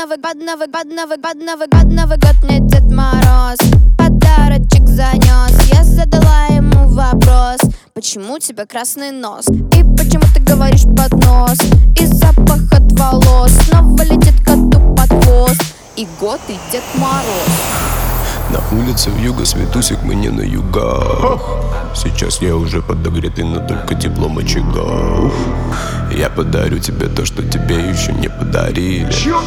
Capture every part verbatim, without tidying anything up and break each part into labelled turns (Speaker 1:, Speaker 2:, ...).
Speaker 1: Новый, под Новый, под Новый, под Новый, под Новый год мне Дед Мороз подарочек занес. Я задала ему вопрос: почему у тебя красный нос? И почему ты говоришь под нос? И запах от волос снова летит коту под хвост. И год, и Дед Мороз.
Speaker 2: На улице вьюга, Светусик, мы не на югах. Сейчас я уже подогретый, но только теплом очага. Я подарю тебе то, что тебе еще не подарили.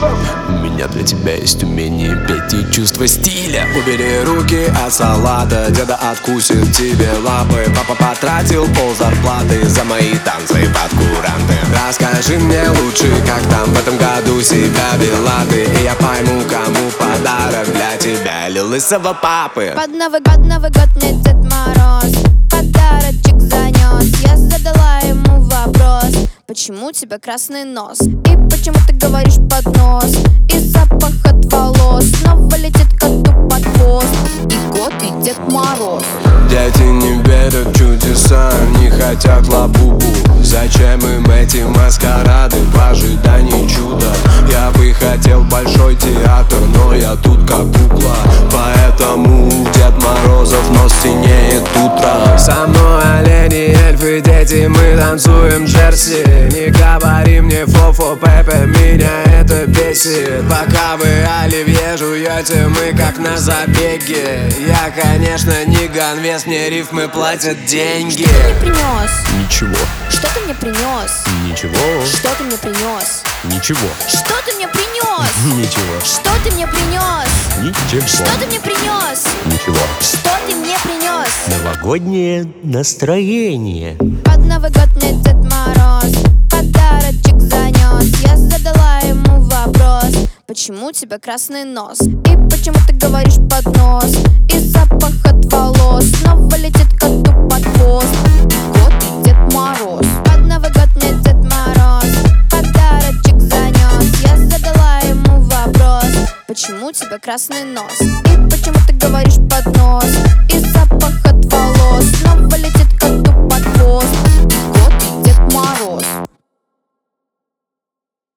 Speaker 2: У меня для тебя есть умение петь и чувство стиля.
Speaker 3: Убери руки от салата, деда откусит тебе лапы. Папа потратил пол зарплаты за мои танцы под куранты. Расскажи мне лучше, как там в этом году себя вела ты, и я пойму, кому подарок для тебя или лысого папы.
Speaker 1: Под Новый, под Новый год мне Дед Мороз подарочек занес. Я задала ему вопрос: почему у тебя красный нос? И почему ты говоришь под нос? И запах от волос снова летит коту под хвост. И год, и Дед Мороз.
Speaker 3: Дети не верят в чудеса, не хотят лабубу. Зачем им эти маскарады в ожидании чуда? Я бы хотел большой театр, но я тут как кукла. Поэтому Дед Морозов нос синеет утром. Со мной олени, эльфы, дети, мы танцуем джерси. Не говори мне фо-фо, Пепе, меня это бесит. Пока вы оливье жуете, мы как на забеге. Я, конечно, не ганвес, мне рифмы платят деньги.
Speaker 1: Что ты мне принес?
Speaker 2: Ничего.
Speaker 1: Что ты мне принес?
Speaker 2: Ничего.
Speaker 1: Что ты мне принес?
Speaker 2: Ничего.
Speaker 1: Что ты мне принес?
Speaker 2: Ничего.
Speaker 1: Что ты мне принес?
Speaker 2: Ничего.
Speaker 1: Что ты мне принес?
Speaker 2: Ничего.
Speaker 1: Что ты мне принес?
Speaker 4: Новогоднее настроение.
Speaker 1: Под Новый год мне Дед Мороз подарочек занес. Я задала ему вопрос: почему у тебя красный нос? И почему ты говоришь под нос? И запах от волос снова летит коту под хвост. И год, и Дед Мороз. Под Новый год мне Дед Мороз подарочек занес. Я задала ему вопрос: почему у тебя красный нос? И почему ты говоришь под нос? И запах от волос снова летит